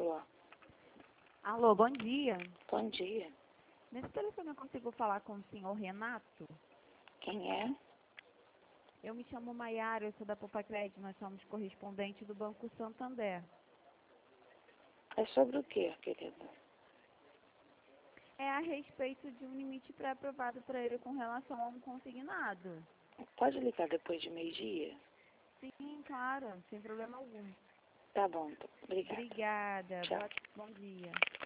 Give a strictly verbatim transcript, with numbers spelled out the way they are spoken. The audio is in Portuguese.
Alô, Alô, bom dia. bom dia. Nesse telefone eu consigo falar com o senhor Renato? Quem é? Eu me chamo Maiara, eu sou da Poupa Crédito, nós somos correspondentes do Banco Santander. É sobre o quê, querida? É a respeito de um limite pré-aprovado para ele com relação a um consignado. Pode ligar depois de meio-dia? Sim, claro, sem problema algum. Tá bom, então. Obrigada. Obrigada, Tchau. boa- bom dia.